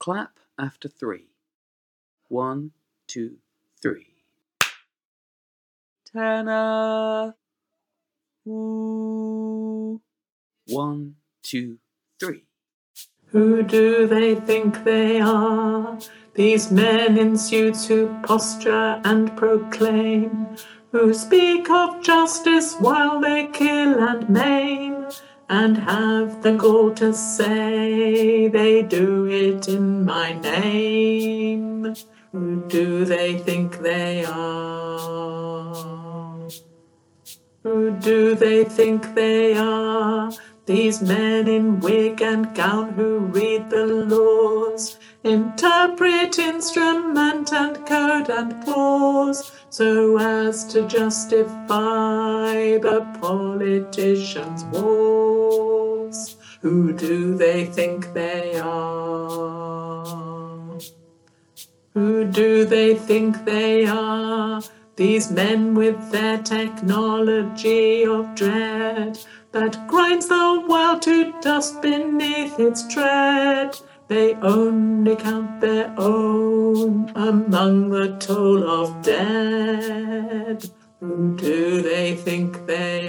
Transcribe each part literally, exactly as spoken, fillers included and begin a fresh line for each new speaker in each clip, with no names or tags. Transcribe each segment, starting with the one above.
Clap after three. One, two, three. Tenor. Ooh. One, two, three.
Who do they think they are? These men in suits who posture and proclaim, who speak of justice while they kill and maim, and have the gall to say they do it in my name. Who do they think they are? Who do they think they are? These men in wig and gown who read the laws, interpret instrument and code and clause, so as to justify the politicians' wars. Who do they think they are? Who do they think they are? These men with their technology of dread, that grinds the world to dust beneath its tread. They only count their own among the toll of dead. Who do they think they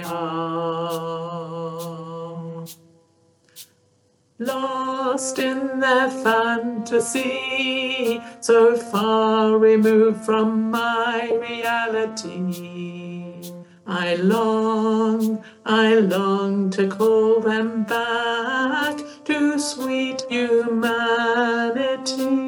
are? Lost in their fantasy, so far removed from my reality, I long, I long to call them back to sweet humanity.